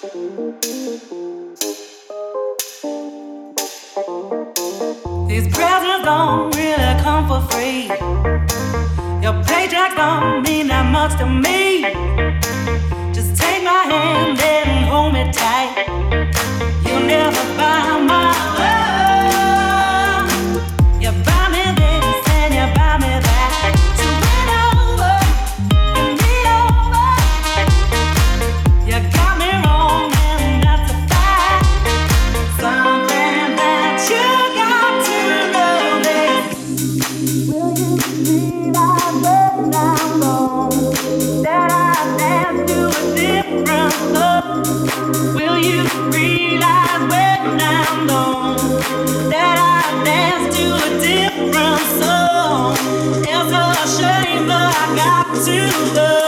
These presents don't really come for free. Your paycheck don't mean that much to me. Just take my hand and hold me tight. You'll never buy my love. You buy me this and you buy me that. So win over, you need over. You got me wrong and that's a fact. Something that you got to know is, will you realize when I'm gone that I dance to a different song? Will you realize when I'm gone that I dance to a different song? It's a shame, but I got to go.